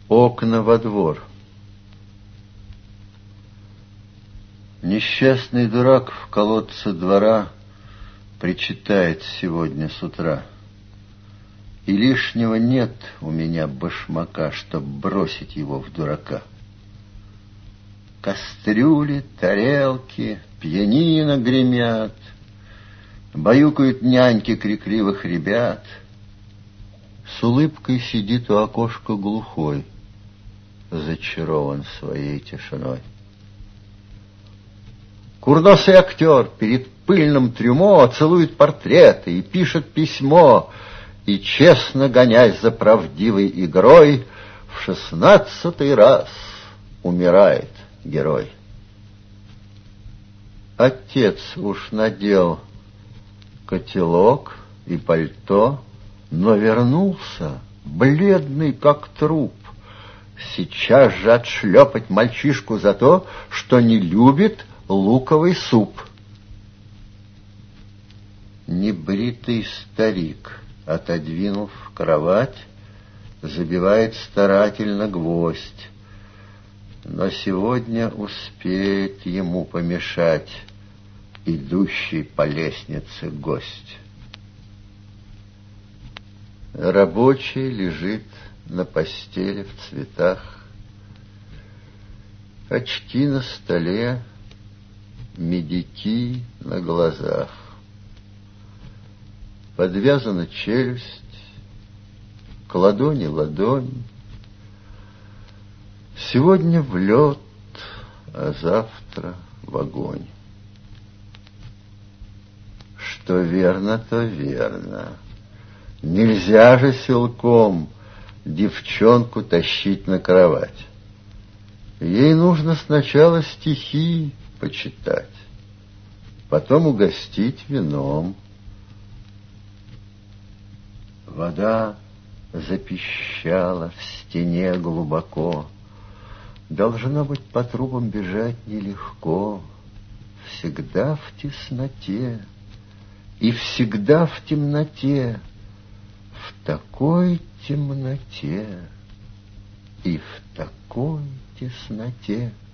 Окна во двор. Несчастный дурак в колодце двора причитает сегодня с утра. И лишнего нет у меня башмака, чтоб бросить его в дурака. Кастрюли, тарелки, пианино гремят, баюкают няньки крикливых ребят. С улыбкой сидит у окошка глухой, зачарован своей тишиной. Курносый актер перед пыльным трюмо целует портреты и пишет письмо, и, честно гонясь за правдивой игрой, в 16-й раз умирает герой. Отец уж надел котелок и пальто, но вернулся, бледный как труп, сейчас же отшлепать мальчишку за то, что не любит луковый суп. Небритый старик, отодвинув кровать, забивает старательно гвоздь, но сегодня успеет ему помешать идущий по лестнице гость. Рабочий лежит на постели в цветах, очки на столе, медики на глазах. Подвязана челюсть, к ладони ладонь. Сегодня в лед, а завтра в огонь. Что верно, то верно. Нельзя же силком девчонку тащить на кровать. Ей нужно сначала стихи почитать, потом угостить вином. Вода запищала в стене глубоко. Должно быть, по трубам бежать нелегко. Всегда в тесноте и всегда в темноте, в такой темноте и в такой тесноте.